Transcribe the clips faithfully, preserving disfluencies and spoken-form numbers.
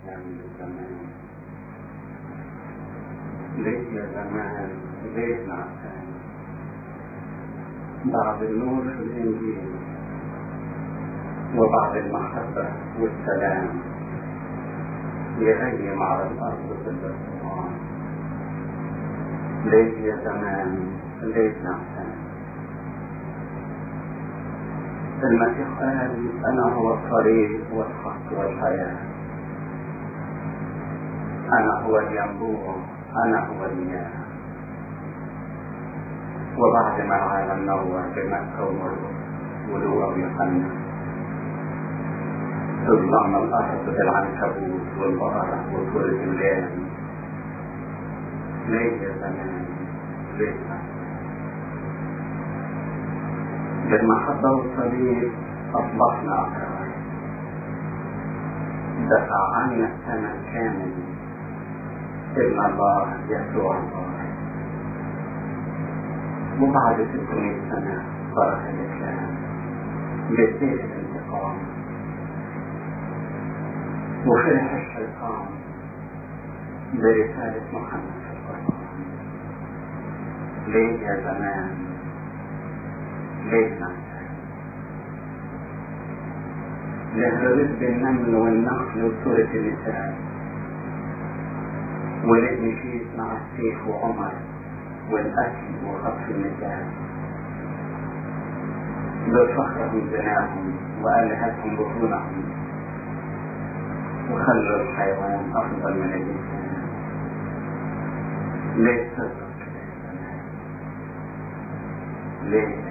نعسان بالزمان. ليه يا زمان ليه نعسان؟ بعد النور في الإنجيل وبعد المحبة والسلام يغيم على الأرض في البرتقال. ليه يا زمان ليه نعسان؟ المسيح قال أنا هو الطريق والحق والحياة، أنا هو الينبوع، أنا هو المياه. وبعد ما العالم نور بمكة ومرقس ولوقا ويوحنا تظلم الأرض بالعنكبوت والبقرة وطول الجان. ليه يا زمان ليه؟ بالمحبة والصليب أصبحنا أحرار، دفع عنا الثمن كامل ابن الله يسوع الله. وبعد ستمائة سنة فرح الإسلام بسيف الانتقام، وفرح الشيطان برسالة محمد في القرآن. ليه يا زمان ليه نعسان؟ لهرب بالنمل والنخل وسورة النساء، ولد مشيت مع السيف وعمر والأكل وخطف النساء. دول فخرهم زناهم وآلهتهم بطونهم، وخلوا الحيوان أفضل من الإنسان. ليه تصدق كده يا زمان؟ ليه؟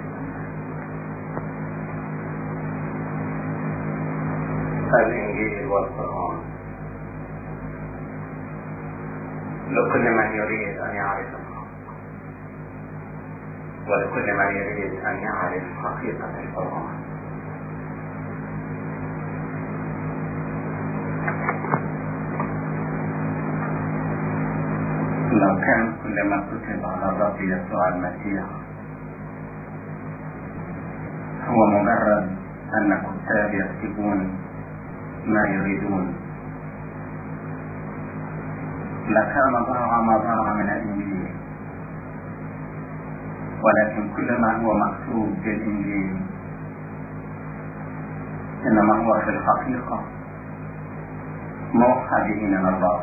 الإنجيل والقرآن لكل من يريد أن يعرف الحق، ولكل من يريد أن يعرف حقيقة القرآن. لو كان كل ما كتب على الرب يسوع المسيح هو مجرد أن كتاب يكتبون ما يريدون، لكان ضاع ما ضاع من الإنجيل. ولكن كل ما هو مكتوب في الإنجيل إنما هو في الحقيقة موحى به من الله.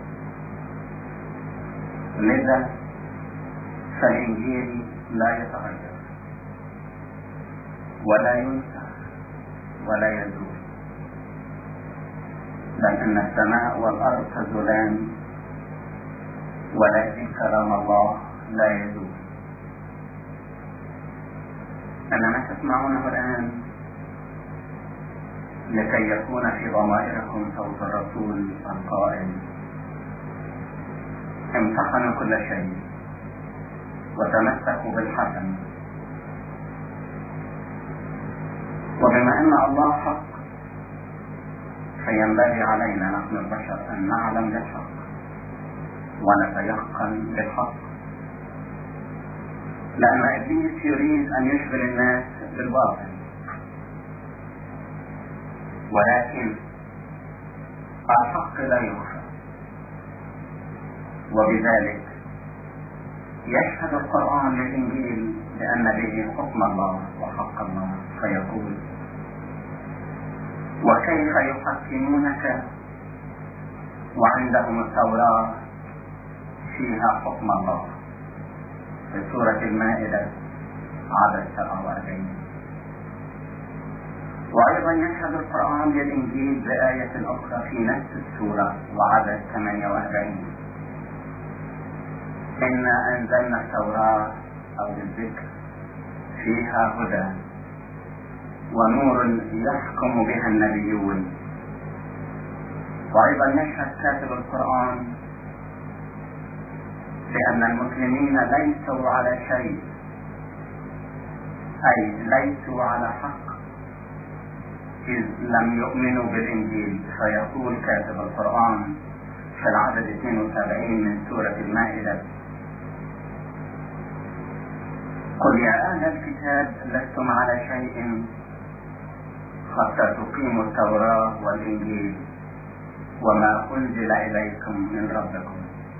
لذا فالإنجيل لا يتغير ولا ينسى ولا يزول، بل أن السماء والأرض تزولان ولكن كلام الله لا يزول. أنما تسمعونه الآن لكي يكون في ضمائركم صوت الرسول القائل امتحنوا كل شيء وتمسكوا بالحسن. وبما أن الله حق فينبغي علينا نحن البشر أن نعلم بالحق ونتيقن بالحق، لأن إبليس يريد أن يشغل الناس بالباطل، ولكن الحق لا يخفى. وبذلك يشهد القرآن للإنجيل لأن به حكم الله وحق الله، فيقول وكيف يحكمونك وعندهم التوراة فيها حكم الله، في سورة المائدة عدد سبعة وأربعين. وأيضا يشهد القرآن للإنجيل بآية أخرى في نفس السورة وعدد ثمانية وأربعين: إنا أنزلنا التوراة أو الذكر فيها هدى ونور يحكم بها النبيون. وأيضا يشهد كاتب القرآن بأن المسلمين ليسوا على شيء، أي ليسوا على حق إذ لم يؤمنوا بالإنجيل. فيقول كاتب القرآن في العدد اثنين وسبعين من سورة المائدة: قل يا أهل الكتاب لستم على شيء حتى تقيموا التوراة والإنجيل. وما أنزل إليكم من ربكم.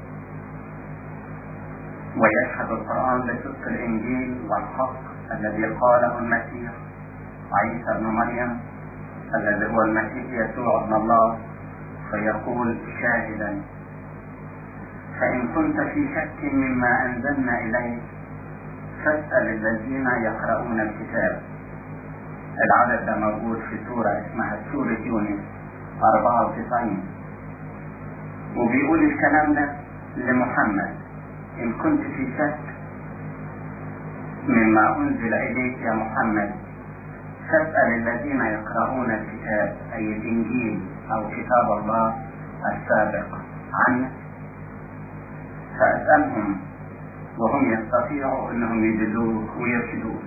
ويشهد القرآن بصدق الإنجيل والحق الذي قاله المسيح عيسى ابن مريم الذي هو المسيح يسوع ابن الله، فيقول شاهدا: فإن كنت في شك مما أنزلنا إليك فاسأل الذين يقرؤون الكتاب. العدد ده موجود في سورة اسمها سورة يونس أربعة وتسعين، وبيقول الكلام ده لمحمد: إن كنت في شك مما أنزل إليك يا محمد فاسأل الذين يقرؤون الكتاب، أي الإنجيل أو كتاب الله السابق عنه، فاسألهم وهم يستطيعوا أنهم يدلوك ويرشدوك.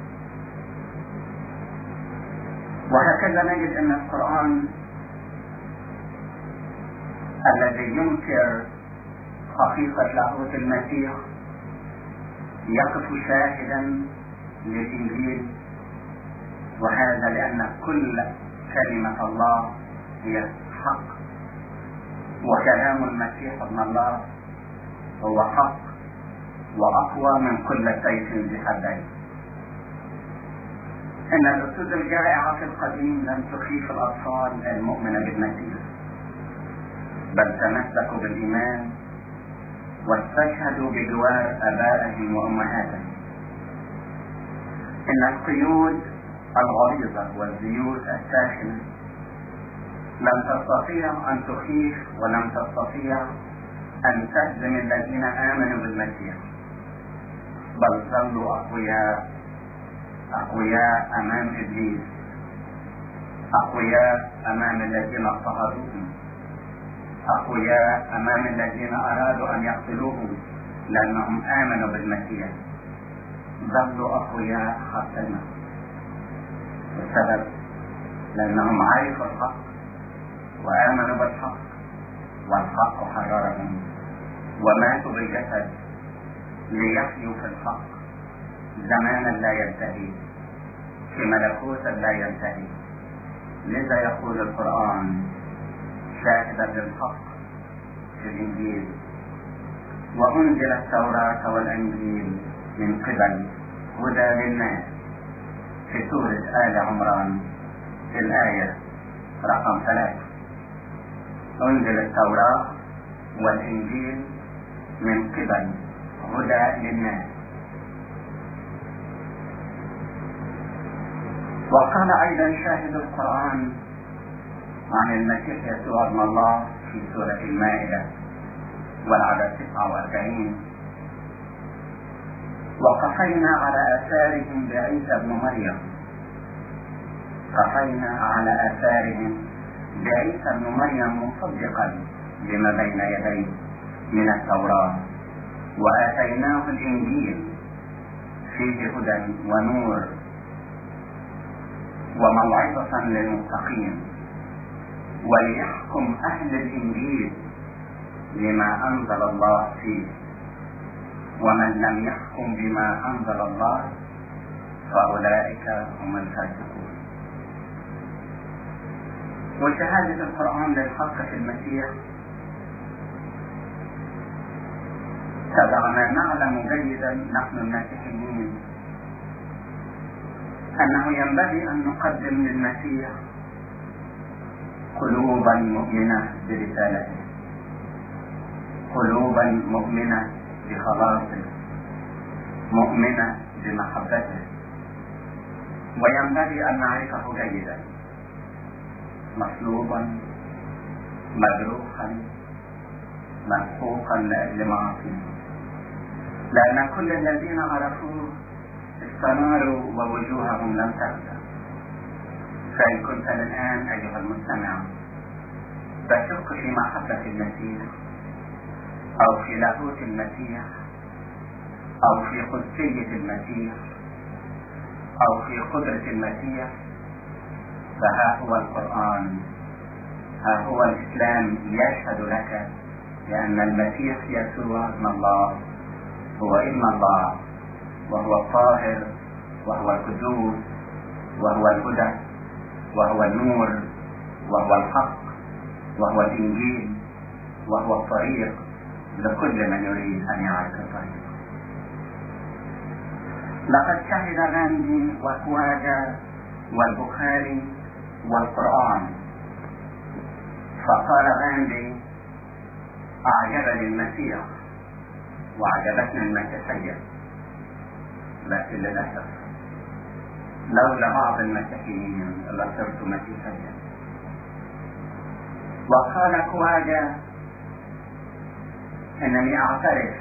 وهكذا نجد أن القرآن الذي ينكر حقيقة لاهوت المسيح يقف شاهدا للإنجيل، وهذا لأن كل كلمة الله هي حق، وكلام المسيح ابن الله هو حق وأقوى من كل سيف ذي حدين. إن الأسود الجائعة في القديم لم تخيف الأطفال المؤمنة بالمسيح، بل تمسكوا بالإيمان واستشهدوا بجوار آبائهم وأمهاتهم. إن القيود الغليظة والزيوت الساخنة لم تستطيع أن تخيف ولم تستطيع أن تهزم الذين آمنوا بالمسيح، بل ظلوا أقوياء أقوياء أمام إبليس، أقوياء أمام الذين اضطهدوهم، أقوياء أمام الذين أرادوا أن يقتلوهم لأنهم آمنوا بالمسيح. ظلوا أقوياء حتى الموت. والسبب لأنهم عرفوا الحق وآمنوا بالحق، والحق حررهم، وماتوا بالجسد ليحيوا في الحق زمانا لا ينتهي، في ملكوت لا ينتهي. لذا يقول القرآن شاهدا للحق في الإنجيل: وأنزل التوراة والإنجيل من قبل هدى للناس، في سورة آل عمران في الآية رقم ثلاثة. أنزل التوراة والإنجيل من قبل هدى للناس. وقال أيضا شاهد القرآن عن المسيح يسوع ابن الله في سورة المائدة والعدد تسعة وأربعين: وقفينا على آثارهم بعيسى ابن مريم. قفينا على آثارهم بعيسى ابن مريم مصدقا لما بين يديه من التوراة، وآتيناه الإنجيل فيه هدى ونور وموعظة للمتقين، وليحكم أهل الإنجيل لما أنزل الله فيه، ومن لم يحكم بما أنزل الله فأولئك هم الفاسقون. وشهادة القرآن للحق في المسيح تبعنا نعلم جيدا نحن المسيحيين أنه ينبغي أن نقدم للمسيح قلوبا مؤمنة برسالته، قلوبا مؤمنة بخلاصه، مؤمنة بمحبته. وينبغي أن نعرفه جيدا مصلوبا مجروحا مسحوقا لأجل معاصيه، لأن كل الذين عرفوه استناروا ووجوههم لم تخزى. فإن كنت الآن أيها المستمع تشك في محبة المسيح أو في لاهوت المسيح أو في قدسية المسيح أو في قدرة المسيح، فها هو القرآن، ها هو الإسلام يشهد لك لأن المسيح يسوع ابن الله هو ابن الله، وهو الطاهر، وهو القدوس، وهو الهدى، وهو النور، وهو الحق، وهو الإنجيل، وهو الطريق لكل من يريد أن يعرف الطريق. لقد شهد غاندي وخواجة والبخاري والقرآن، فقال غاندي: أعجبني المسيح وأعجبتني المسيحية، لكن للأسف لولا بعض المسيحيين لصرت مسيحيا. وقال خواجة: إنني أعترف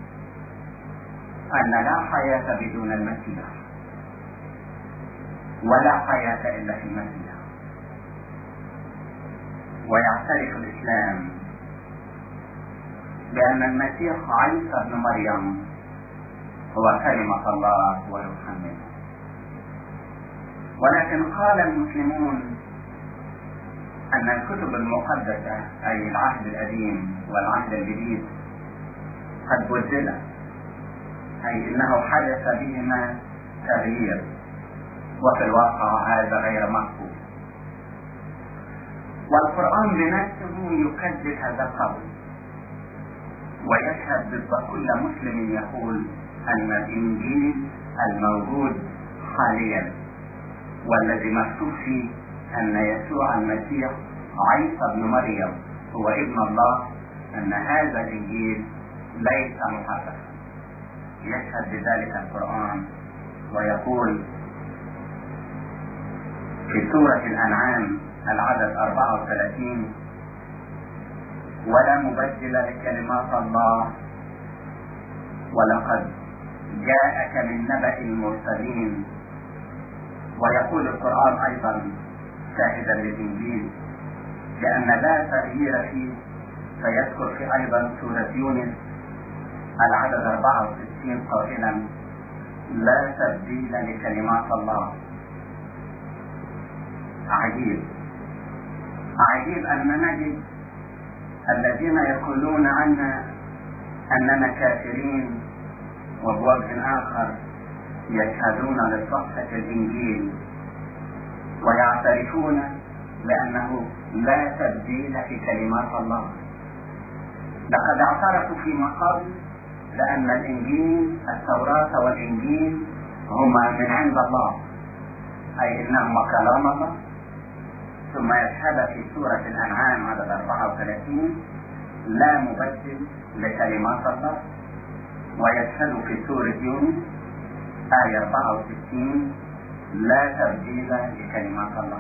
أن لا حياة بدون المسيح، ولا حياة إلا في المسيح. ويعترف الإسلام بأن المسيح عيسى بن مريم هو كلمة الله وروح منه. ولكن قال المسلمون أن الكتب المقدسة أي العهد القديم والعهد الجديد قد بدلت، أي أنه حدث بهما تغيير، وفي الواقع هذا غير مقبول. والقرآن بنفسه يكذب هذا القول، ويشهد ضد كل مسلم يقول أن الإنجيل الموجود حاليا والذي مكتوب فيه أن يسوع المسيح عيسى بن مريم هو ابن الله، أن هذا الإنجيل ليس محرفا. يشهد بذلك القرآن ويقول في سورة الأنعام العدد أربعة وثلاثين: ولا مبدل لكلمات الله ولقد جاءك من نبأ المرسلين. ويقول القرآن أيضا شاهدا للإنجيل لأن لا تغيير فيه، فيذكر في أيضا سورة يونس العدد أربعة وستين قائلا: لا تبديل لكلمات الله. عجيب عجيب أن نجد الذين يقولون عنا أننا كافرين وبوجه آخر يشهدون لصحة الإنجيل ويعترفون بأنه لا تبديل في كلمات الله. لقد اعترفوا فيما قبل لأن الإنجيل التوراة والإنجيل هما من عند الله، أي إنهما كلام الله. ثم يشهد في سورة الأنعام عدد أربعة وثلاثين: لا مبدل لكلمات الله. ويشهد في سورة يونس آية أربعة وستين: لا تبديل لكلمات الله.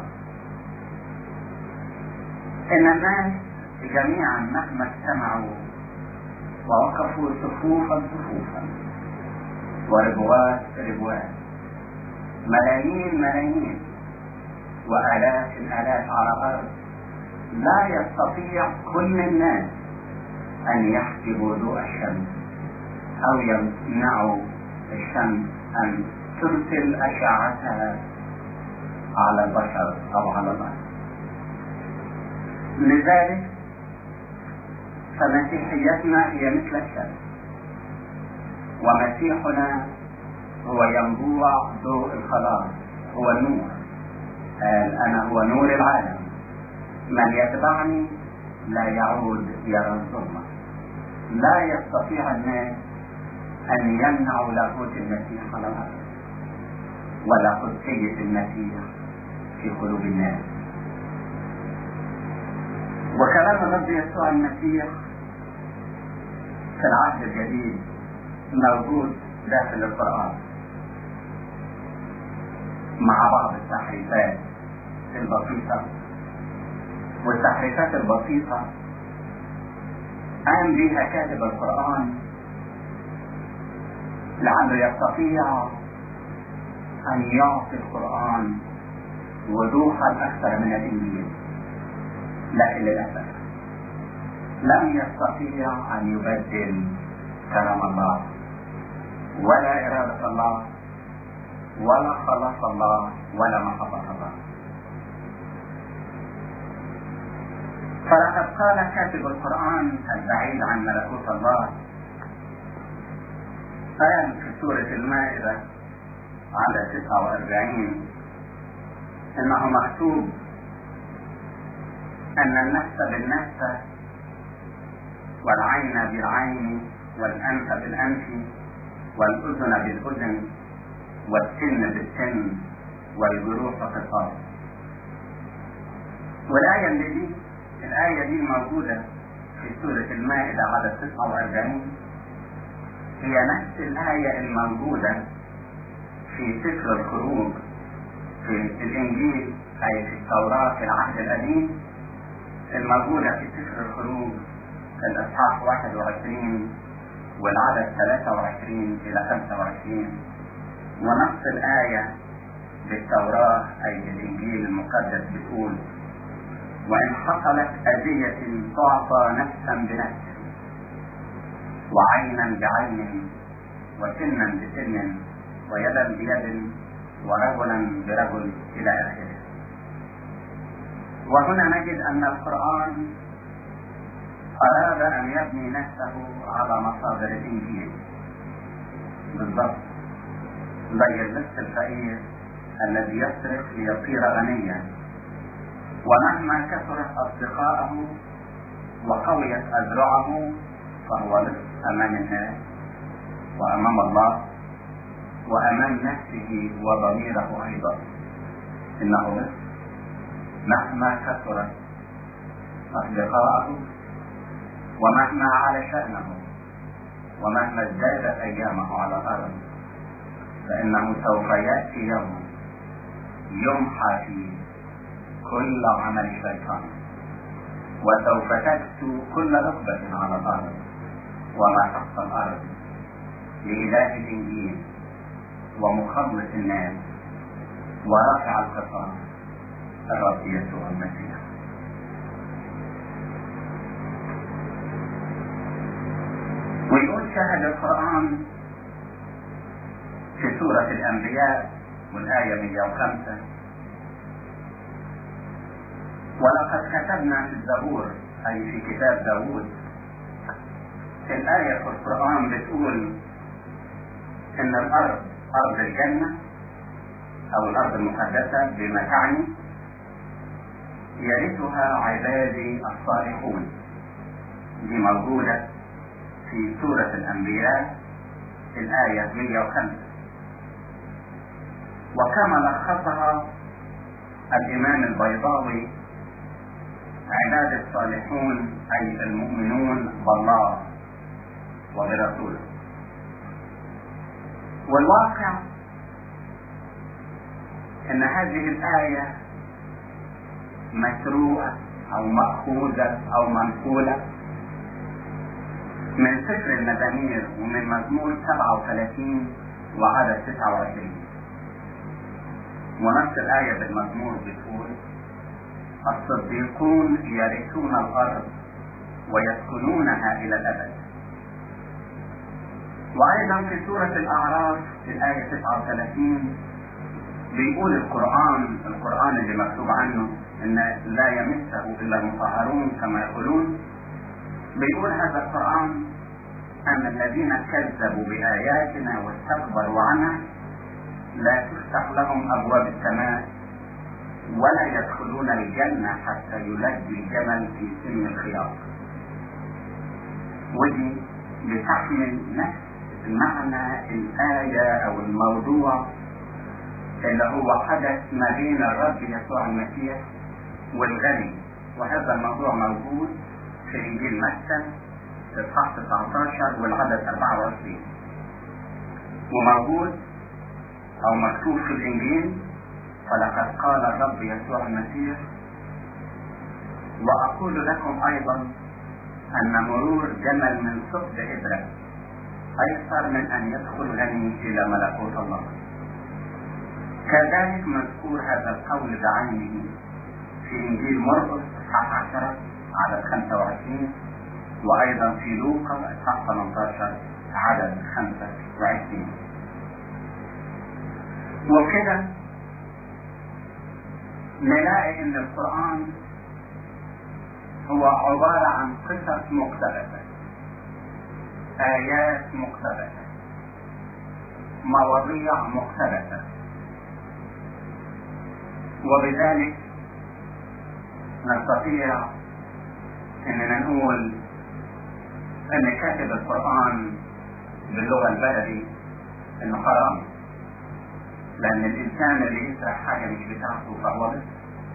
إن الناس جميعا مهما اجتمعوا ووقفوا صفوفا صفوفا وربوات ربوات، ملايين ملايين وآلاف الآلاف على الأرض، لا يستطيع كل الناس أن يحجبوا ضوء الشمس أو يمنعوا الشمس أن ترسل أشعتها على البشر أو على الأرض. لذلك فمسيحيتنا هي مثل الشمس، ومسيحنا هو ينبوع ضوء الخلاص، هو النور. قال: أنا هو نور العالم، من يتبعني لا يعود يرى الظلمة. لا يستطيع الناس أن يمنعوا لاهوت المسيح على الأرض ولا قدسية المسيح في قلوب الناس. وكلام الرب يسوع المسيح في العهد الجديد موجود داخل القرآن مع بعض التحريفات البسيطة، والتحريفات البسيطة قام بها كاتب القرآن لعله يستطيع أن يعطي القرآن وضوحا أكثر من الإنجيل، لكن للأسف لم يستطيع أن يبدل كلام الله ولا إرادة الله ولا خلاص الله ولا محبة الله. فلقد قال كاتب القرآن البعيد عن ملكوت الله، قال في سورة المائدة على تسعة وأربعين إنه مكتوب: أن النفس بالنفس والعين بالعين والأنف بالأنف والأذن بالأذن والسن بالسن والجروح قصاص. والآية اللي دي الآية دي موجودة في سورة المائدة على تسعة وأربعين، هي نفس الآية الموجودة في سفر الخروج في الإنجيل أي في التوراة في العهد القديم، الموجودة في سفر الخروج في الإصحاح واحد وعشرين والعدد ثلاثة وعشرين إلى خمسة وعشرين، ونص الآية بالتوراة أي بالإنجيل المقدس بتقول: وإن حصلت أذية تعطى نفسا بنفس وعينا بعين وسنا بسن ويدا بيد ورجلا برجل إلى آخره. وهنا نجد أن القرآن أراد أن يبني نفسه على مصادر الإنجيل بالضبط، زي اللص الفقير الذي يسرق ليصير غنيا، ومهما كثرت أصدقائه وقويت أذرعه فهو لص أمام الناس وأمام الله وأمام نفسه وضميره أيضا، إنه لص مهما كثرت أصدقائه ومهما على شأنه ومهما ازدادت أيامه على الأرض، فإنه سوف يأتي يوم يمحى فيه كل عمل الشيطان، وسوف تكسو كل ركبة على الأرض وما تحت الأرض لإله الإنجيل ومخلص الناس ورافع القصاص الرب يسوع المسيح. ويقول شاهد القرآن في سورة الأنبياء والآية مئة وخمسة: ولقد كتبنا في الزبور أي في كتاب داود، الآية في القرآن بتقول إن الأرض أرض الجنة أو الأرض المقدسة بما تعني يرثها عبادي الصالحون. دي موجودة في سورة الأنبياء الآية مئة وخمسة، وكما لخصها الإمام البيضاوي: عباد الصالحون أي المؤمنون بالله وبرسوله. والواقع أن هذه الآية مسروقة أو مأخوذة أو منقولة من سفر المزامير ومن مزمور سبعة وثلاثين وعدد تسعة وعشرين. ونفس الآية بالمزمور بتقول: الصديقون يرثون الأرض ويسكنونها إلى الأبد. وأيضا في سورة الأعراف في الآية تسعة وثلاثين بيقول القرآن القرآن اللي مكتوب عنه إن لا يمسه إلا المطهرون كما يقولون، بيقول هذا القرآن أن الذين كذبوا بآياتنا واستكبروا عنها لا تفتح لهم أبواب السماء ولا يدخلون الجنة حتى يلجي الجمل في سن الخياط. ودي بتحمل نفس معنى الآية أو الموضوع اللي هو حدث ما بين الرب يسوع المسيح والغني، وهذا الموضوع موجود في إنجيل متى الإصحاح تسعة عشر والعدد أربعة وعشرين، وموجود أو مكتوب في الإنجيل: فلقد قال الرب يسوع المسيح: وأقول لكم أيضا أن مرور جمل من ثقب إبرة أيسر من أن يدخل غني إلى ملكوت الله. كذلك مذكور هذا القول بعينه في إنجيل مرقس إصحاح عشرة عدد خمسة وعشرين، وأيضا في لوقا إصحاح ثمانية عشر عدد خمسة وعشرين. وكده نلاقي إن القرآن هو عبارة عن قصص مقتبسة، آيات مقتبسة، مواضيع مقتبسة، وبذلك نستطيع اننا نقول ان كاتب القرآن باللغة البلدي انه حرام، لان الانسان اللي يسرق حاجة مش بتاعته فهو بس،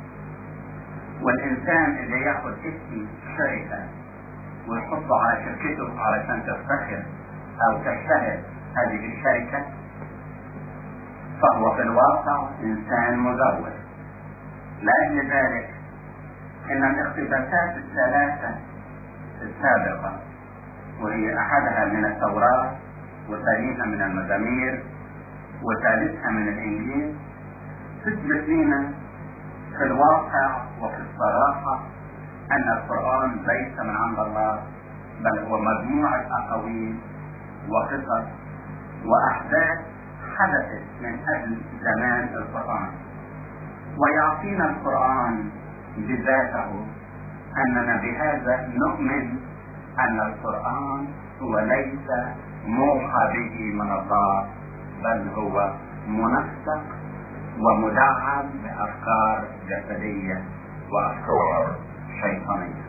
والانسان اللي ياخد اسم شركة ويحطه على شركته علشان تفتخر او تشتهر هذه الشركة فهو في الواقع انسان مزور. لأجل ذلك ان الاقتباسات الثلاثة السابقة، وهي احدها من التوراة وثانيها من المزامير وثالثها من الانجيل، تثبت لنا في الواقع وفي الصراحة ان القرآن ليس من عند الله، بل هو مجموعة اقاويل وقصص واحداث حدثت من اجل زمان القرآن. ويعطينا القرآن بذاته اننا بهذا نؤمن ان القرآن هو ليس موحى به من الله، بل هو منسق ومدعم بافكار جسدية وافكار شيطانية.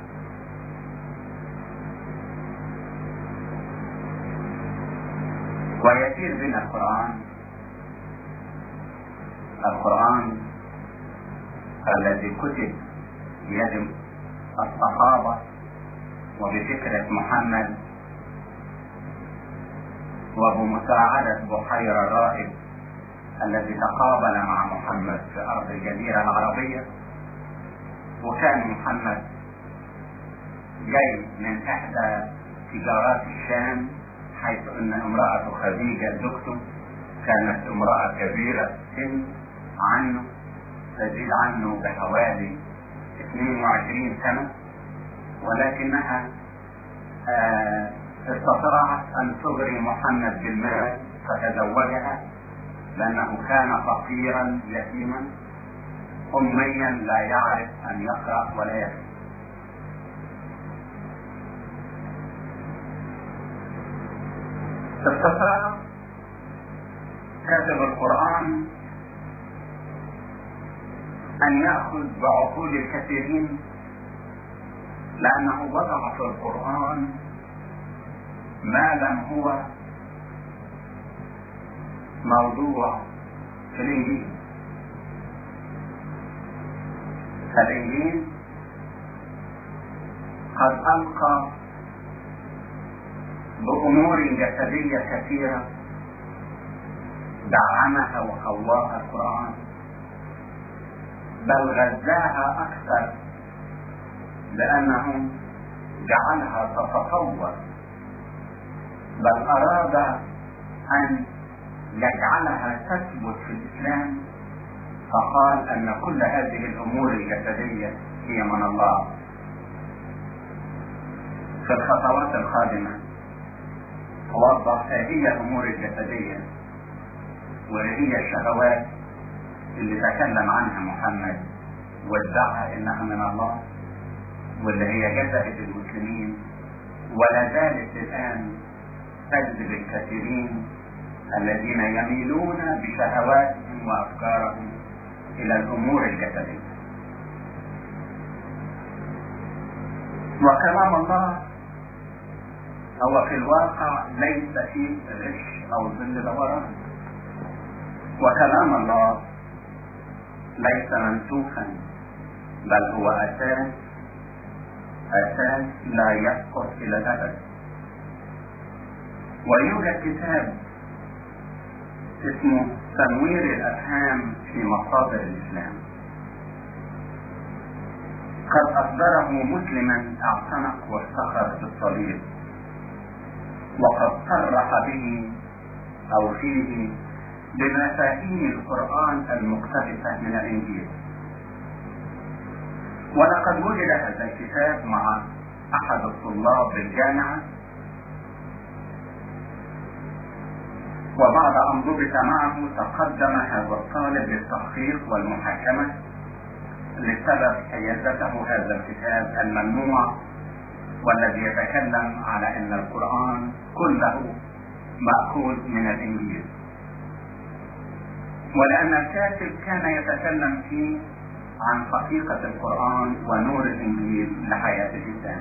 ويسير بنا القرآن القرآن الذي كتب بيد الصحابة وبفكرة محمد وبمساعدة بحير الراهب الذي تقابل مع محمد في أرض الجزيرة العربية. وكان محمد جاي من إحدى تجارات الشام، حيث أن امرأة خديجة زوجته كانت امرأة كبيرة سن عنه، تزيد عنه بحوالي اثنين وعشرين سنة، ولكنها آه استطاعت أن تغري محمد بالمال فتزوجها، لأنه كان فقيرا يتيما أميا لا يعرف أن يقرأ ولا يكتب. استطاع كاتب القرآن أن يأخذ بعقول الكثيرين، لأنه وضع في القرآن ما لم هو موضوع في الإنجيل. فالإنجيل قد ألقى بأمور جسدية كثيرة دعمها وقواها القرآن، بل غذاها أكثر لأنه جعلها تتطور، بل أراد أن يجعلها تثبت في الإسلام، فقال أن كل هذه الأمور الجسدية هي من الله. في الخطوات القادمة توضح هذه الأمور الجسدية وهي الشهوات اللي تكلم عنها محمد وادعى انها من الله، واللي هي جسد المسلمين، ولا زالت الان تجذب الكثيرين الذين يميلون بشهواتهم وافكارهم الى الامور الجسديه. وكلام الله هو في الواقع ليس فيه غش او ظل دوران، وكلام الله ليس منسوخا، بل هو اساس اساس لا يسقط الى الابد. ويوجد كتاب اسمه تنوير الافهام في مصادر الاسلام، قد اصدره مسلما اعتنق وافتخر بالصليب، وقد صرح به او فيه بمفاهيم القرآن المقتبسة من الإنجيل. ولقد وجد هذا الكتاب مع أحد الطلاب بالجامعة، وبعد أن ضبط معه تقدم هذا الطالب للتحقيق والمحاكمة لسبب حيازته هذا الكتاب الممنوع، والذي يتكلم على أن القرآن كله مأخوذ من الإنجيل، ولأن الكاتب كان يتكلم فيه عن حقيقة القرآن ونور الإنجيل لحياة الإنسان.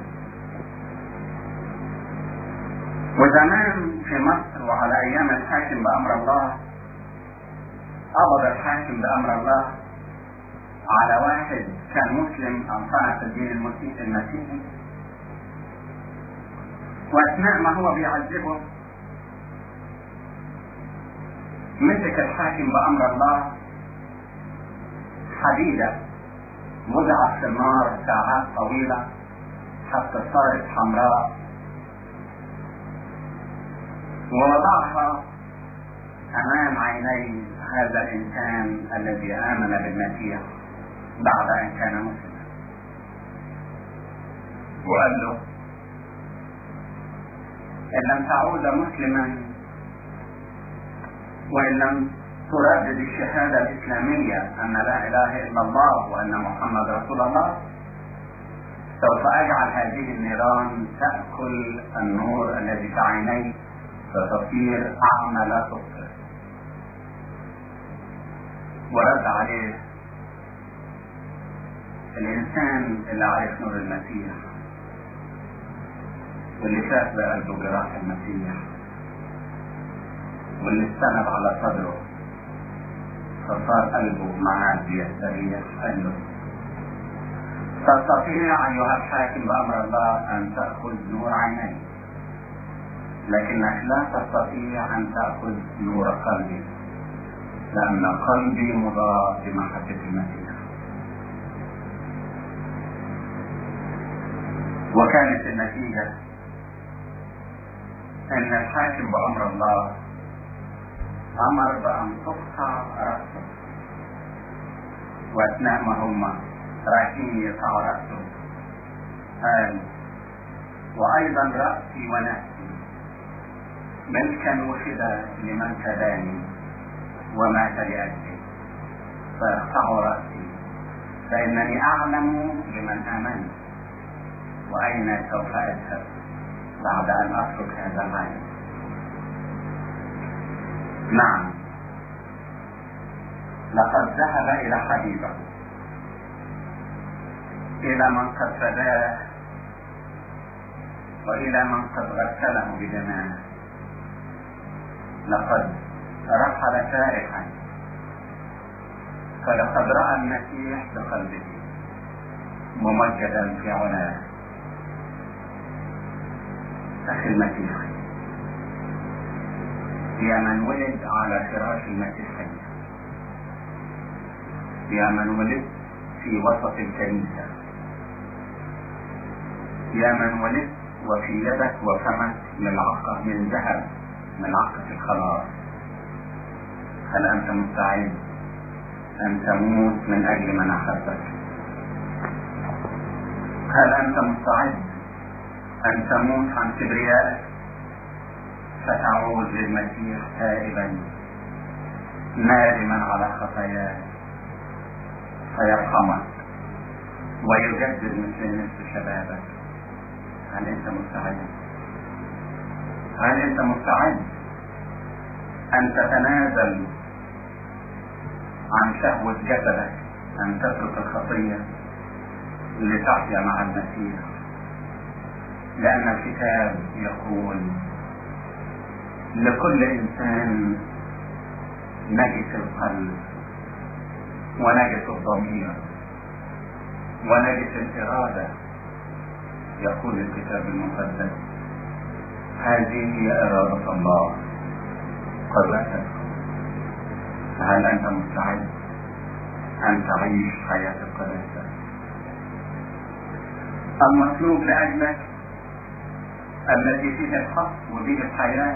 وزمان في مصر وعلى أيام الحاكم بأمر الله، قبض الحاكم بأمر الله على واحد كان مسلم أنصار في الدين المسيحي، وأثناء ما هو بيعذبه مسك الحاكم بأمر الله حديدة وضعت في النار ساعات طويلة حتى صارت حمراء، ووضعها أمام عيني هذا الإنسان الذي آمن بالمسيح بعد أن كان مسلما، وقال له: إن لم تعود مسلما وإن لم تردد الشهادة الإسلامية أن لا إله إلا الله وأن محمد رسول الله، سوف أجعل هذه النيران تأكل النور الذي في عينيك فتصير أعمى لا تبصر. ورد عليه الإنسان اللي عرف نور المسيح واللي شاف بقلبه جراح المسيح واللي استند على صدره فصار قلبه معاه بيستريح، قال له: تستطيع أيها الحاكم بأمر الله أن تأخذ نور عينيك، لكنك لا تستطيع أن تأخذ نور قلبي، لأن قلبي مضاء بمحبة المسيح. وكانت النتيجة أن الحاكم بأمر الله أمر بأن تقطع رأسه، وأثناء ما هم رايحين يقطعوا رأسه قال: وأيضا رأسي ونفسي ملكا وفدا لمن كداني ومات لأجلي، فاقطعوا رأسي فإنني أعلم لمن آمنت وأين سوف أذهب بعد أن أترك هذا العالم. نعم، لقد ذهب إلى حبيبه، إلى من قد فداه وإلى من قد غسله بدمه. لقد رحل تائها، فلقد رأى المسيح بقلبه ممجدا في عناه. أخي المسيحي، يا من ولد على فراش المسيحية، يا من ولد في وسط الكنيسة، يا من ولد وفي يدك وفمك ملعقة من ذهب، ملعقة الخلاص، هل أنت مستعد أن تموت من أجل من أحبك؟ هل أنت مستعد أن تموت عن كبريائك فتعود للمسيح تائبا نادما على خطاياك فيرحمك ويجدد مثل نصف شبابك؟ هل أنت مستعد؟ هل أنت مستعد أن تتنازل عن شهوة جسدك، أن تترك الخطية لتحيا مع المسيح؟ لأن الكتاب يقول: لكل إنسان نجس القلب ونجس الضمير ونجس الإرادة. يقول الكتاب المقدس: هذه هي إرادة الله قد أتت. فهل أنت مستعد أن تعيش حياة القداسة؟ المطلوب لأجلك الذي فيه الحق وفيه الحياة،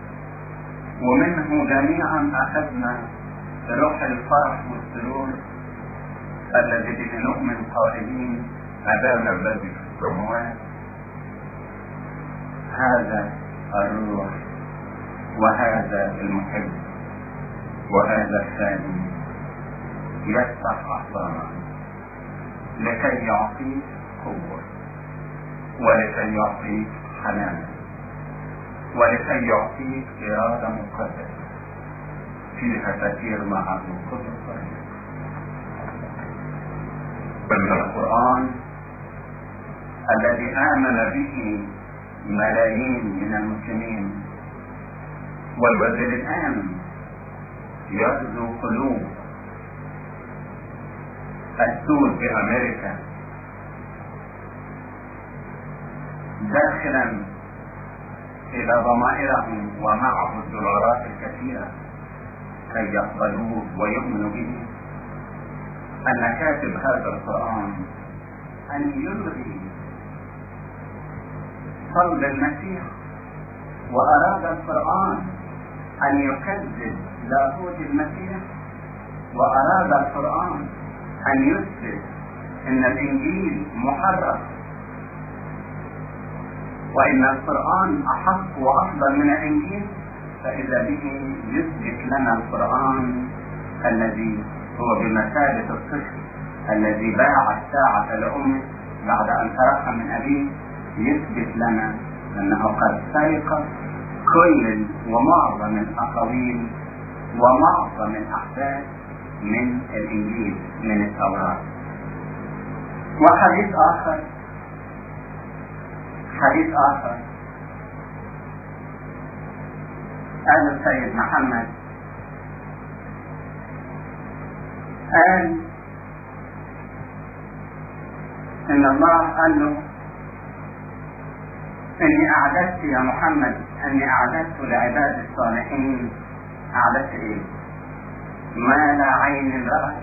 ومنه جميعا أخذنا روح الفرح والسرور الذي به نؤمن قائلين: أبانا الذي في السماوات. هذا الروح وهذا المحب وهذا الثاني يفتح أحضانه لكي يعطيك قوة ولكي يعطيك حنانا ولكي يعطيك إرادة مقدسة فيها تسير معه كل الطريق. ان القرآن الذي آمن به ملايين من المسلمين والذي الآن يغزو قلوب السود في أمريكا داخلا إلى ضمائرهم ومعه الدولارات الكثيرة كي يقبلوه ويؤمنوا به، أن كاتب هذا القرآن أن يلغي صلب المسيح، وأراد القرآن أن يكذب لاهوت المسيح، وأراد القرآن أن يثبت أن الإنجيل محرف، وإن القرآن أحق وأفضل من الإنجيل. فإذا به يثبت لنا القرآن الذي هو بمثابة الطفل الذي باع الساعة لأمه بعد أن تركها من أبيه، يثبت لنا أنه قد سرق كل ومعظم الأقاويل ومعظم الأحداث من الإنجيل من التوراة. وحديث آخر حديث آخر قال السيد محمد، قال إن الله قال له إني أعددت يا محمد أني أعددت لعباد الصالحين. أعددت إيه؟ ما لا عين رأت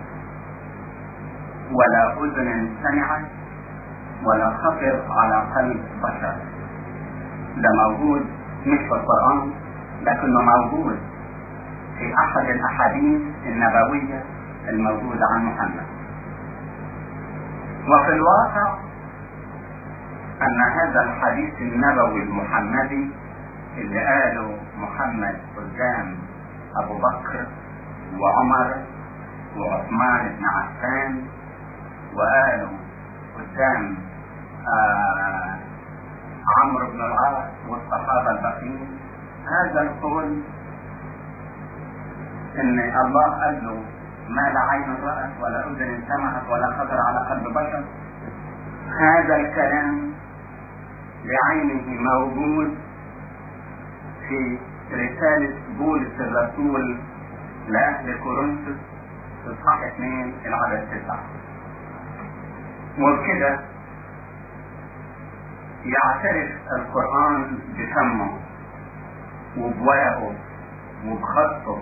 ولا أذن سمعت ولا خطر على قلب بشر. ده موجود مش في القرآن، لكنه موجود في أحد الأحاديث النبوية الموجودة عن محمد. وفي الواقع أن هذا الحديث النبوي المحمدي اللي قاله محمد قدام أبو بكر وعمر وعثمان بن عفان، وقالوا قدام آه عمرو بن العاص والصحابة الباقيين، هذا القول ان الله قال له ما لا عين رأت ولا أذن سمعت ولا خطر على قلب بشر، هذا الكلام بعينه موجود في رسالة بولس الرسول لأهل كورنثوس في إصحاح اثنين العدد تسعة. وبكده يعترف القرآن بفمه وبورقه وبخطه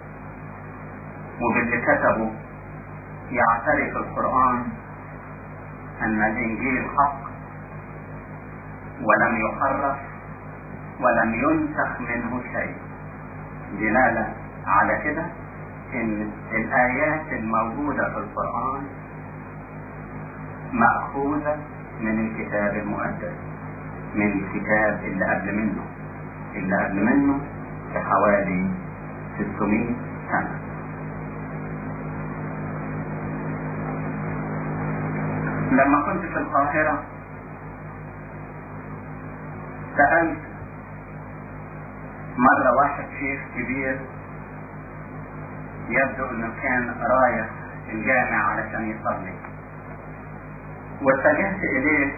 وباللي كتبه. يعترف القرآن أن الإنجيل حق ولم يحرف ولم ينسخ منه شيء، دلالة على كده إن الآيات الموجودة في القرآن مأخوذة من الكتاب المقدس، من الكتاب اللي قبل منه اللي قبل منه بحوالي ستمائة سنة. لما كنت في القاهرة سألت مرة واحد شيخ كبير يبدو انه كان رايح الجامع علشان يصلي، واتجهت اليه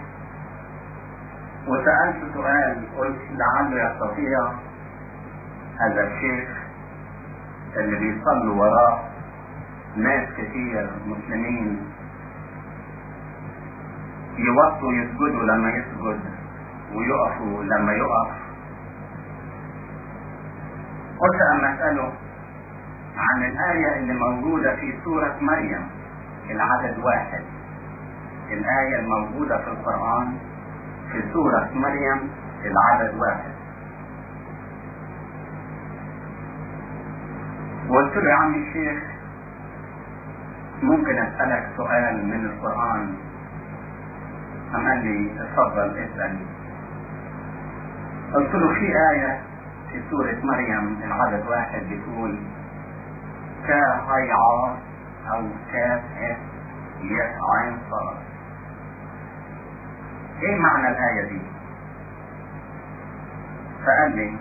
وسألت سؤال، قلت لعله يستطيع هذا الشيخ اللي بيصلوا وراه ناس كثير مسلمين يوطوا يسجدوا لما يسجد ويقفوا لما يقف. قلت أما أسأله عن الآية اللي موجودة في سورة مريم العدد واحد، الآية الموجودة في القرآن في سورة مريم العدد واحد. وقلت له يا عم الشيخ ممكن أسألك سؤال من القرآن؟ قام قال لي اتفضل اسأل. قلت له في آية في سورة مريم العدد واحد بتقول كاف هاي عاص أو كاف اف ياء عين صاد. ايه معنى الآية دي؟ فقال لي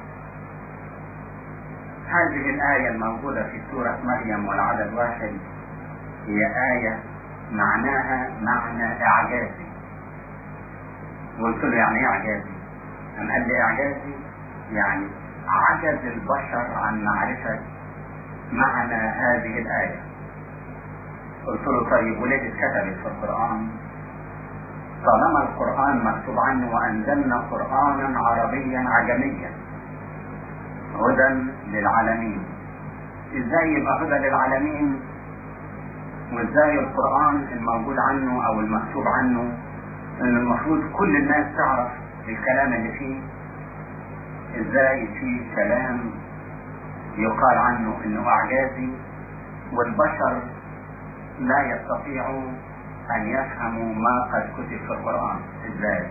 هذه الآية الموجودة في سورة مريم والعدد واحد هي آية معناها معنى إعجازي. قلت له يعني إيه إعجازي؟ أم قال لي إعجازي يعني عجز البشر عن معرفة معنى هذه الآية. قلت له طيب وليه اتكتبت في القرآن؟ طالما القرآن مكتوب عنه وأنزلنا قرآنا عربيا عجميا هدى للعالمين، ازاي يبقى هدى للعالمين وازاي القرآن الموجود عنه او المكتوب عنه ان المفروض كل الناس تعرف الكلام اللي فيه، ازاي فيه كلام يقال عنه انه اعجازي والبشر لا يستطيعوا ان يفهموا ما قد كتب في القرآن ازاي؟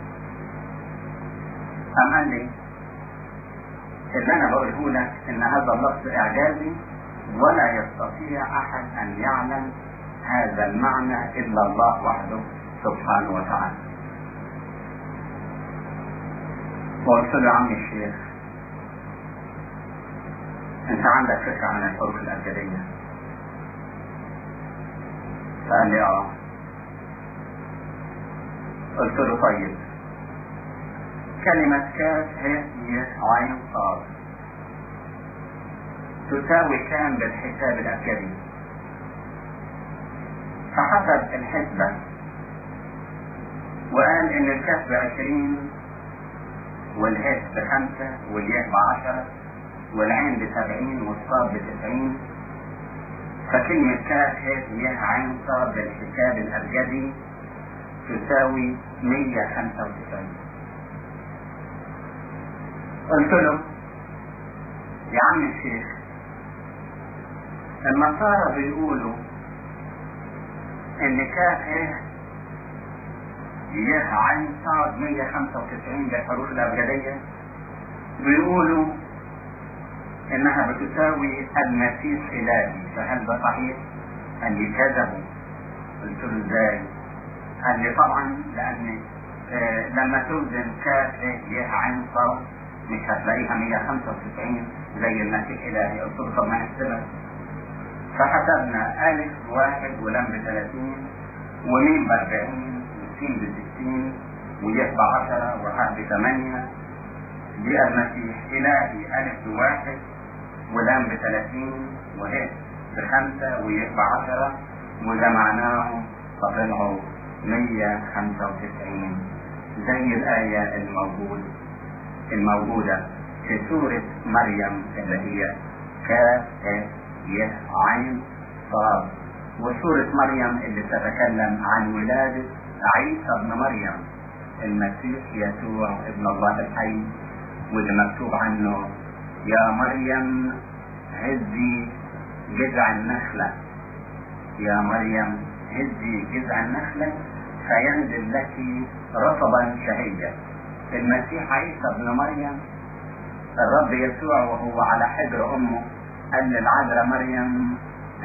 أم قال لي اللي انا بقوله لك ان هذا اللفظ اعجازي ولا يستطيع احد ان يعلم هذا المعنى الا الله وحده سبحانه وتعالى. وقلت له يا عم الشيخ انت عندك فكرة عن الحروف الابجدية؟ فقال لي اه. قلت له طيب كلمة كاف هي عين صاد تساوي كام بالحساب الأبجدي؟ فحسب الحسبة وقال إن الكاف بعشرين والهاء بخمسة والياء بعشرة والعين بسبعين والصاد بتسعين، فكلمة كاف هي عين صاد بالحساب الأبجدي تساوي مية خمسة وتسعين. قلت له يا عم الشيخ النصارى بيقولوا ان كاف هي عين صاد مية خمسة وتسعين بالحروف الابجدية، بيقولوا انها بتساوي المسيح الهي، فهل ده صحيح؟ قال لي كذبوا. قلت له ازاي؟ قال لي طبعا لان آه لما توزن كاف هي عين صاد مش هتلاقيها مية خمسة وتسعين زي المسيح الهي. قلت له طب ما نحسبها. فحسبنا ألف بواحد ولام بثلاثين وميم بأربعين وسين بستين وياء بعشرة وحاء بثمانية، دي المسيح إلهي ألف بواحد ولام بثلاثين وهاء بخمسة وياء بعشرة وجمعناهم فطلعوا مية خمسة وتسعين زي الآية الموجودة الموجودة في سورة مريم اللي هي كاف ي عين صاد، وسورة مريم اللي تتكلم عن ولادة عيسى ابن مريم المسيح يسوع ابن الله الحي، واللي مكتوب عنه يا مريم هزي جذع النخلة، يا مريم هزي جذع النخلة فينزل لك رطبا شهيا. المسيح عيسى ابن مريم الرب يسوع وهو على حجر امه قال للعذراء مريم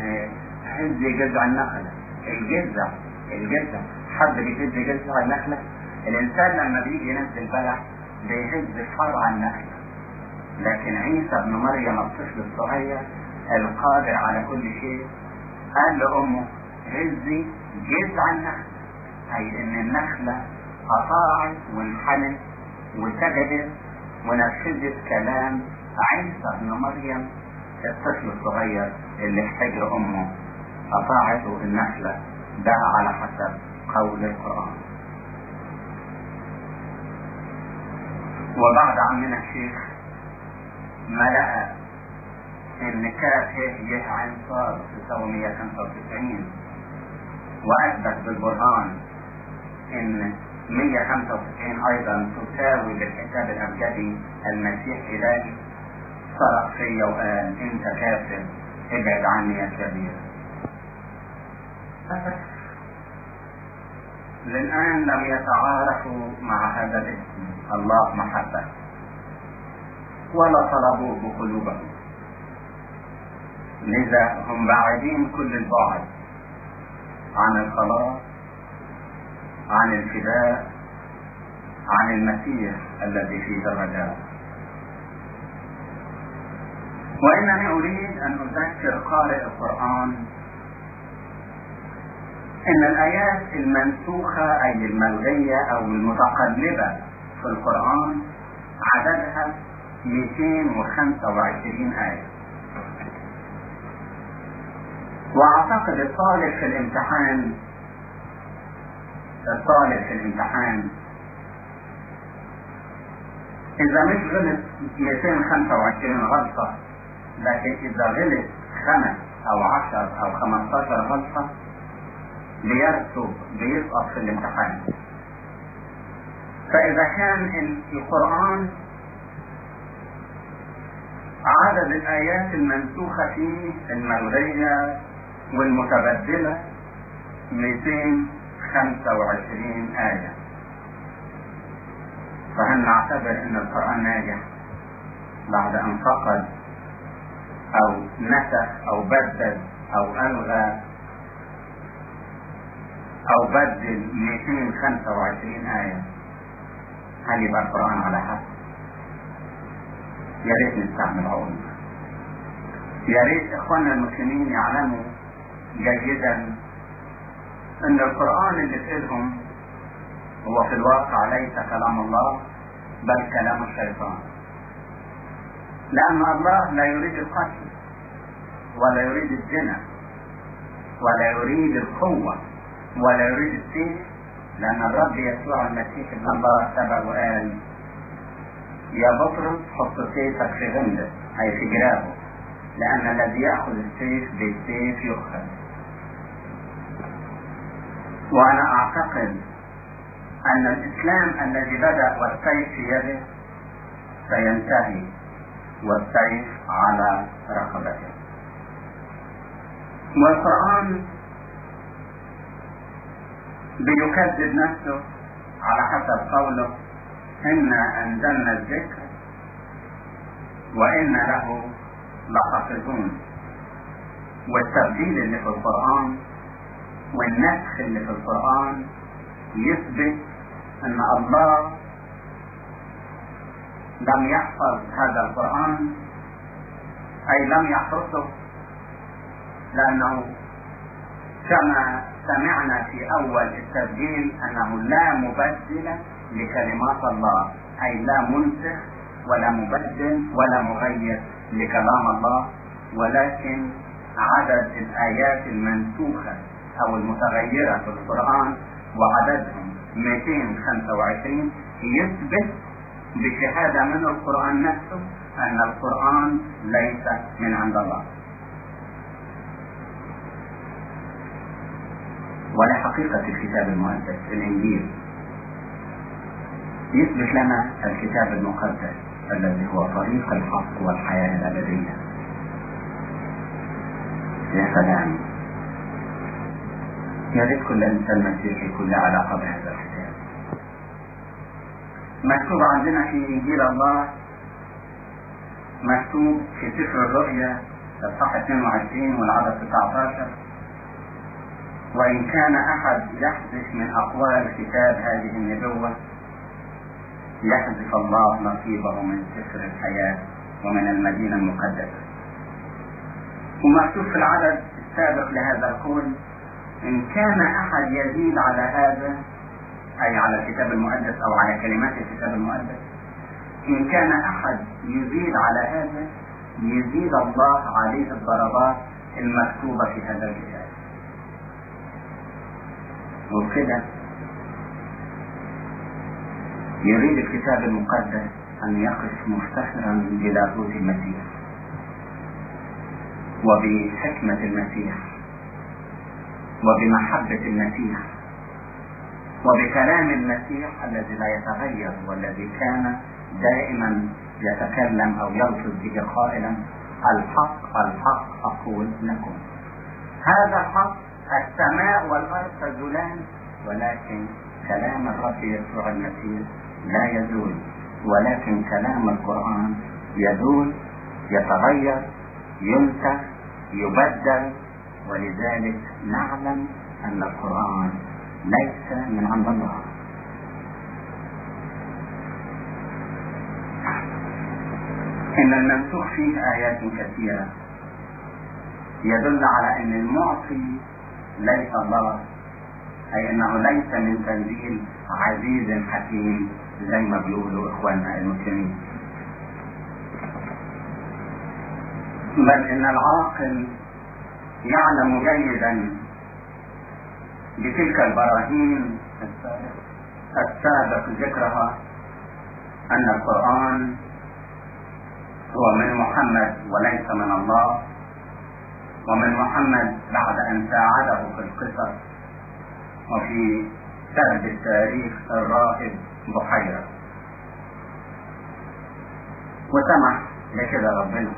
هزي جذع النخلة. الجذع الجذع حد بيهز جذع النخلة؟ الانسان لما بيجي ينزل بلح بيهز فرع النخلة، لكن عيسى ابن مريم الطفل الصغير القادر على كل شيء قال لامه هزي جذع النخلة، اي ان النخلة اطاعت وانحنت وسجدت ونفذت كلام عيسى ابن مريم الطفل الصغير اللي في حجر امه، اطاعته النخلة. ده على حسب قول القرآن. وبعد عمنا الشيخ ما لقى ان كاف هي عين صاد تساوي مية خمسة وتسعين واثبت بالبرهان ان مية خمسة وتسعين ايضا تساوي بالحساب الابجدي المسيح الهي، صرخ فيا وقال انت كافر ابعد عني يا كبير. للآن لم يتعارفوا مع هذا الاسم الله محبة ولا طلبوه بقلوبهم، لذا هم بعيدين كل البعد عن الخلاص، عن الفداء، عن المسيح الذي فيه الرجاء. وإنني أريد أن أذكر قارئ القرآن ان الايات المنسوخة اي الملغية او المتقلبة في القرآن عددها مئتين وخمسة وعشرين آية. واعتقد الطالب في الامتحان الطالب في الامتحان اذا مش غلط مئتين وخمسة وعشرين غلطة، لكن اذا غلط خمس او عشر او خمستاشر غلطة بيرسب بيسقط في الامتحان. فاذا كان القرآن عدد الآيات المنسوخة فيه الملغية والمتبدلة مئتين وخمسة وعشرين آية، فهل نعتبر ان القرآن ناجح بعد ان فقد او نسخ او بدل او الغى او بدل مئتين وخمسة وعشرين آية؟ هل يبقى القرآن على حد؟ يا ريت نستعمل عقولنا. يا ريت اخواننا المسلمين يعلموا جيدا ان القرآن اللي في ايدهم هو في الواقع ليس كلام الله بل كلام الشيطان، لأن الله لا يريد القتل ولا يريد الزنا ولا يريد القوة ولا يريد السيف، لأن الرب يسوع المسيح ابن الله سبق وقال يا بطرس حط سيفك في غمده أي في جرابه، لأن الذي يأخذ السيف بالسيف يؤخذ. وأنا أعتقد أن الإسلام الذي بدأ والسيف في يده سينتهي والسيف على رقبته. والقرآن بيكذب نفسه على حسب قوله إنا أنزلنا الذكر وإنا له لحافظون. والتبديل اللي في القرآن والنسخ اللي في القرآن يثبت أن الله لم يحفظ هذا القرآن، أي لم يحفظه، لأنه كما سمعنا في أول التسجيل أنه لا مبدل لكلمات الله، أي لا منسخ ولا مبدل ولا مغير لكلام الله، ولكن عدد الآيات المنسوخة أو المتغيرة في القرآن وعددهم مئتين وخمسة وعشرين يثبت بشهادة من القرآن نفسه أن القرآن ليس من عند الله. ولحقيقة الكتاب المقدس الإنجيل يثبت لنا الكتاب المقدس الذي هو طريق الحق والحياة الأبدية. يا سلام، يا ريت كل إنسان مسيحي يكون له علاقة بهذا الكتاب. مكتوب عندنا في إنجيل الله، مكتوب في سفر الرؤيا الصفحة اثنين وعشرين والعدد تسعة عشر: وإن كان أحد يحذف من أقوال كتاب هذه النبوة يحذف الله نصيبه من سفر الحياة ومن المدينة المقدسة. ومكتوب في العدد السابق لهذا القول: إن كان أحد يزيد على هذا، أي على الكتاب المقدس أو على كلمات الكتاب المقدس، إن كان أحد يزيد على هذا يزيد الله عليه الضربات المكتوبة في هذا الكتاب. وكده يريد الكتاب المقدس أن يقف مفتخرا بلاهوت المسيح وبحكمة المسيح وبمحبة المسيح وبكلام المسيح الذي لا يتغير والذي كان دائما يتكلم أو يلفظ به قائلا: الحق الحق أقول لكم. هذا الحق السماء والأرض تزولان ولكن كلام الرب يسوع المسيح لا يزول، ولكن كلام القرآن يزول، يتغير، ينسخ، يبدل. ولذلك نعلم أن القرآن ليس من عند الله. إن المنسوخ فيه آيات كثيرة يدل على أن المعطي ليس الله أي أنه ليس من تنزيل عزيز حكيم زي ما بيقولوا إخواننا المسلمين، بل إن العاقل يعلم جيدا بتلك البراهين السابق ذكرها أن القرآن هو من محمد وليس من الله، ومن محمد بعد أن ساعده في القصص وفي سرد التاريخ الراهب بحيرة، وسمح لكده ربنا.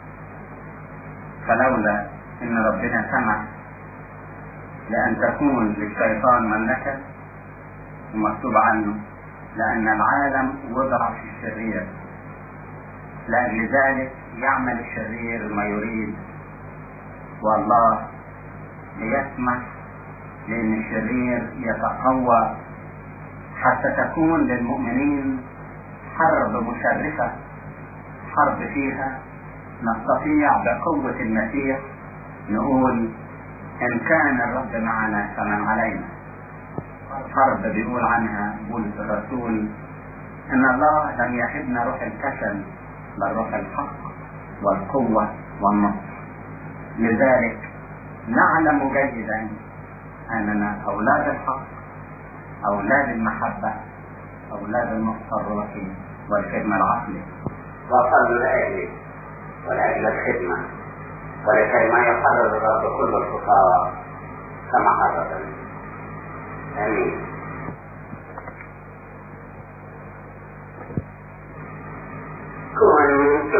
فلولا إن ربنا سمح لأن تكون للشيطان مملكة ومكتوب عنه لأن العالم وضع في الشرير، لأجل ذلك يعمل الشرير ما يريد، والله ليسمح لأن الشرير يتقوى حتى تكون للمؤمنين حرب مشرفة، حرب فيها نستطيع بقوة المسيح نقول إن كان الرب معنا فمن علينا. حرب بيقول عنها بولس الرسول إن الله لم يهبنا روح الكسل بل روح الحق والقوة والنصر. لذلك نعلم جيدا أننا أولاد الحق، أولاد المحبة، أولاد النصر الروحي والخدمة العقلية. وصلوا لأجلي ولأجل الخدمة ولكي ما يقرر الرب كل الخطاة كما حررني. آمين. كنت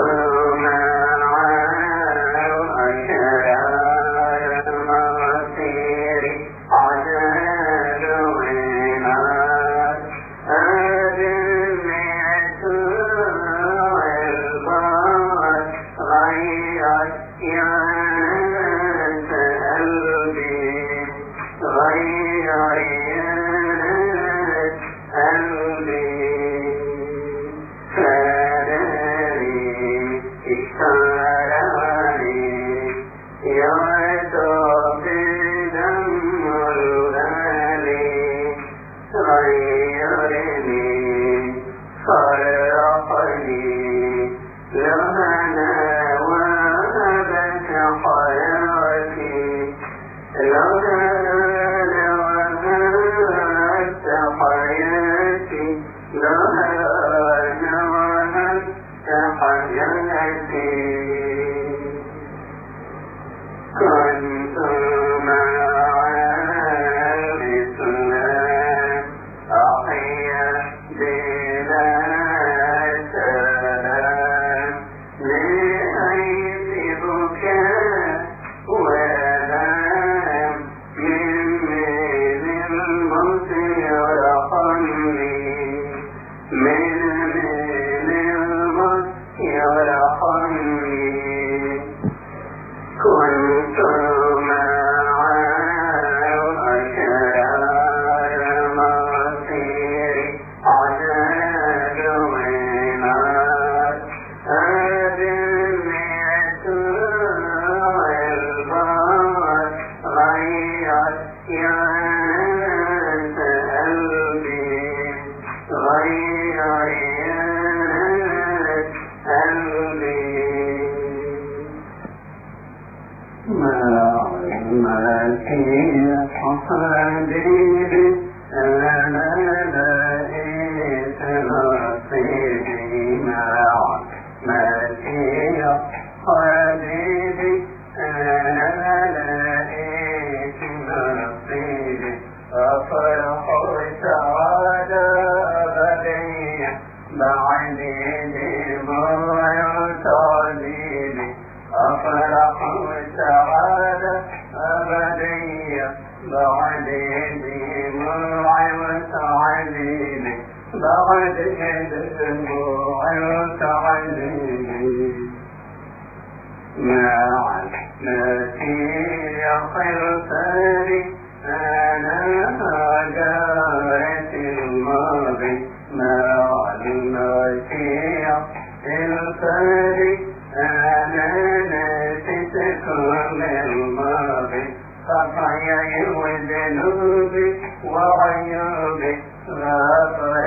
الماضي خطاياي وذنوبي وعيوبي غفر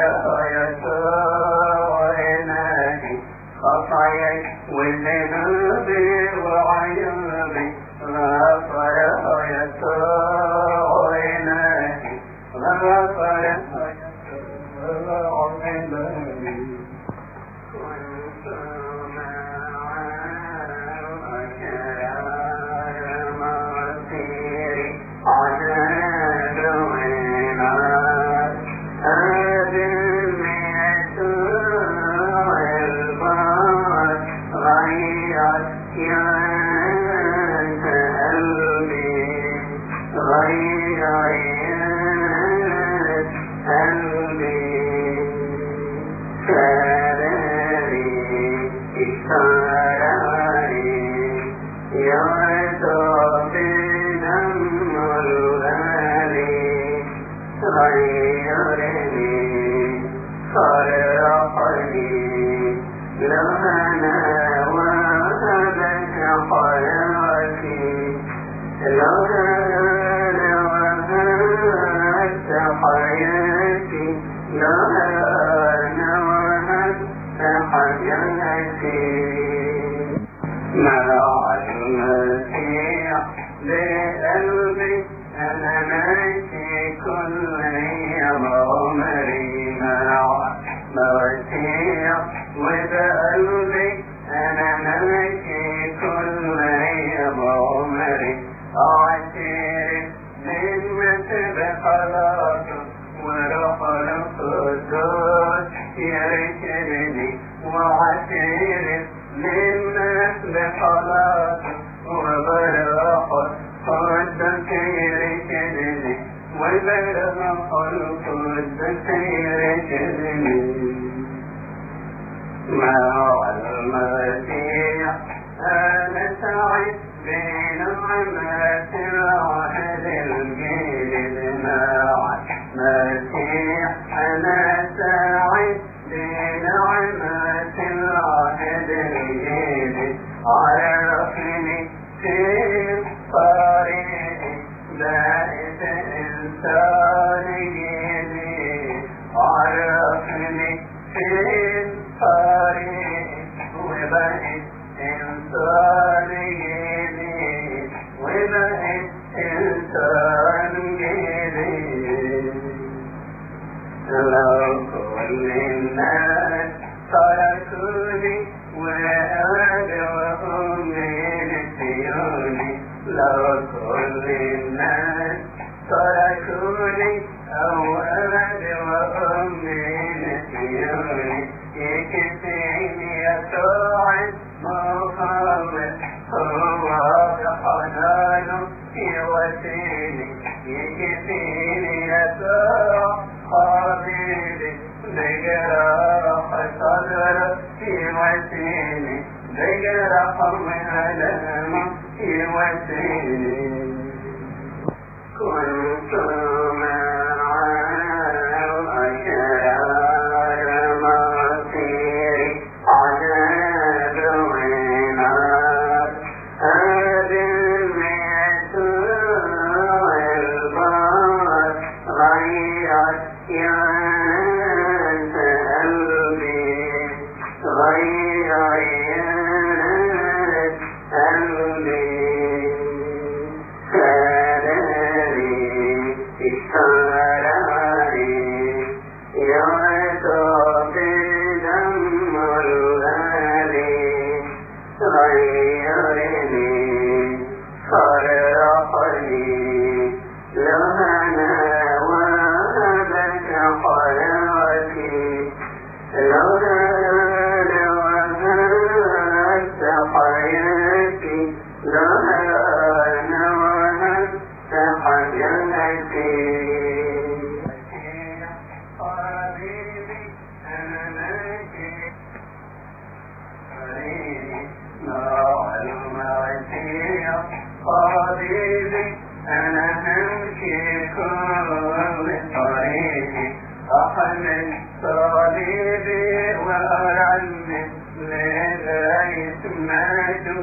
يسوع نادي خطاياي وذنوبي وعيوبي غفر يسوع نادي غفر يسوع نادي كنت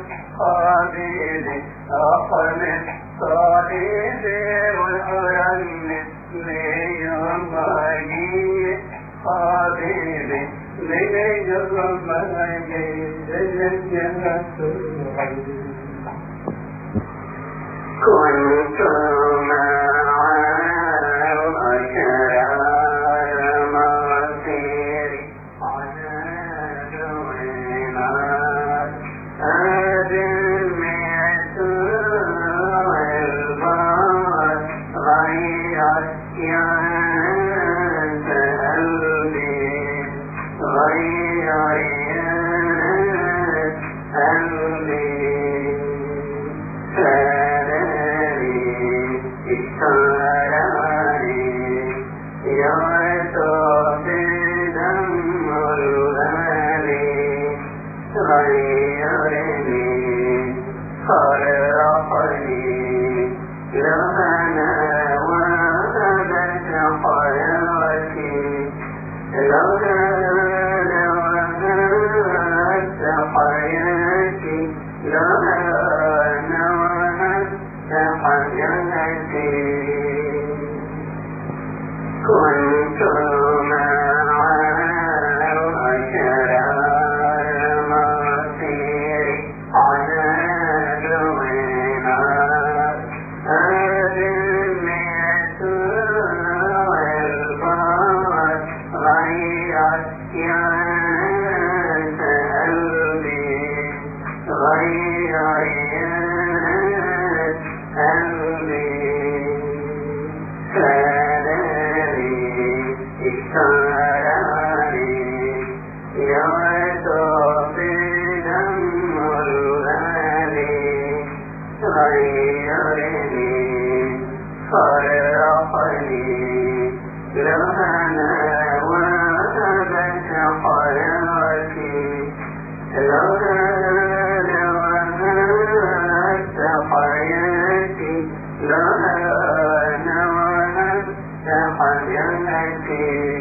قابل أقم الصليب والأرم كنت مع الأشرار مصيري على دوننا أدمعت البار غير يا قلبي غير يا قلبي كنت مع الأشرار مصيري على دوننا أدمعت البار غير يا قلبي غير يا قلبي حياتي